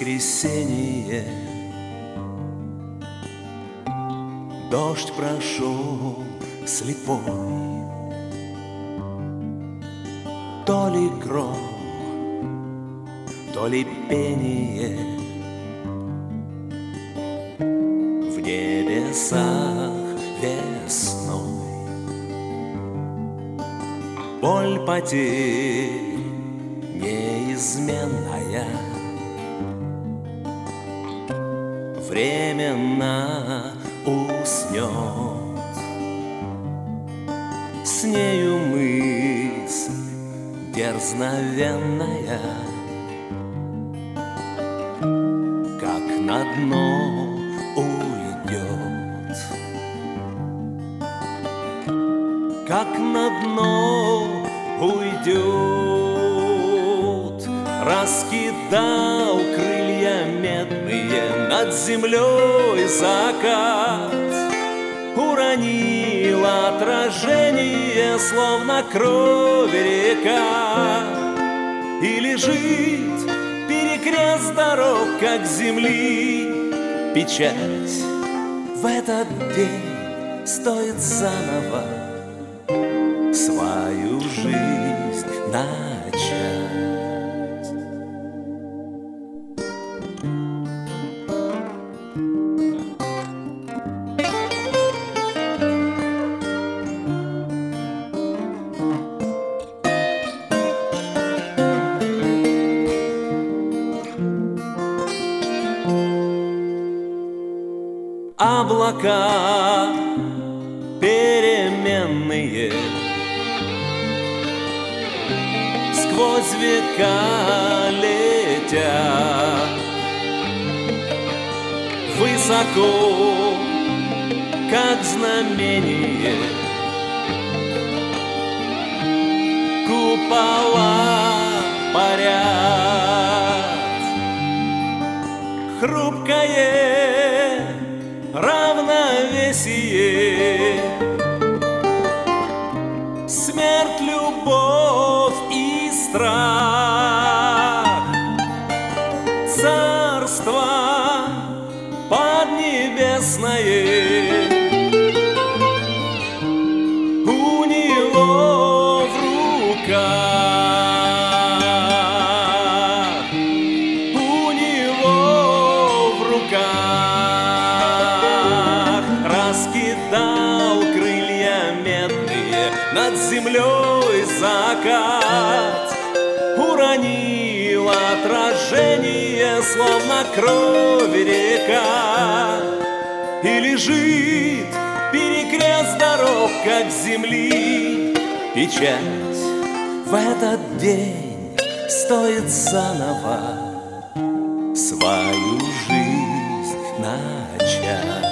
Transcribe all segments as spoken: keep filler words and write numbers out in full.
воскресенье. Дождь прошел слепой, то ли гром, то ли пение в небесах весной. Боль потерь неизменная, временно уснет. С нею мысль дерзновенная, как на дно уйдет, как на дно уйдет. Раскидал крылья медные над землей закат, уронил отражение, словно кровь река, и лежит перекрест дорог, как земли печать. В этот день стоит заново свою жизнь начать. Облака переменные сквозь века летят высоко, как знамение. Купола парят, хрупкое равновесие, смерть, любовь и страх, царство поднебесное у него в руках, у него в руках. Раскидал крылья медные над землей закат, уронил отражение, словно кровь река, и лежит перекрест дорог, как земли печать. В этот день стоит заново свою жизнь начать.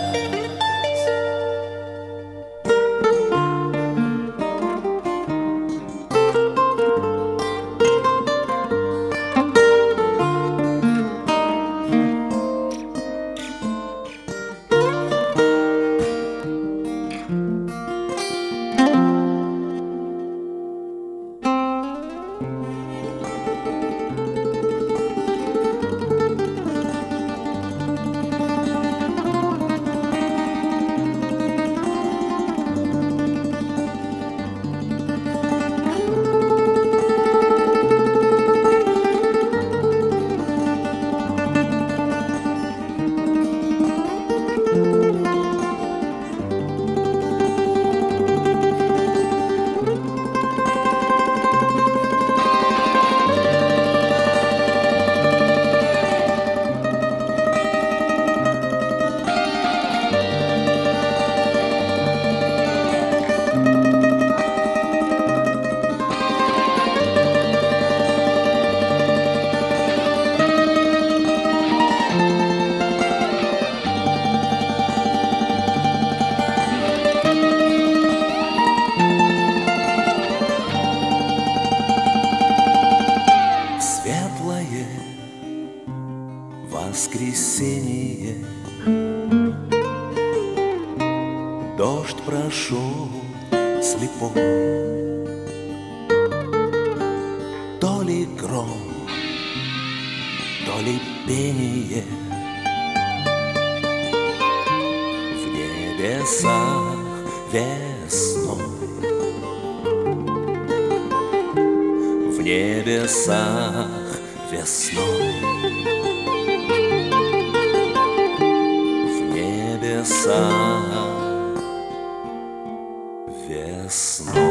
Воскресенье, дождь прошел слепой, то ли гром, то ли пение в небесах весной, в небесах весной, в небесах весной.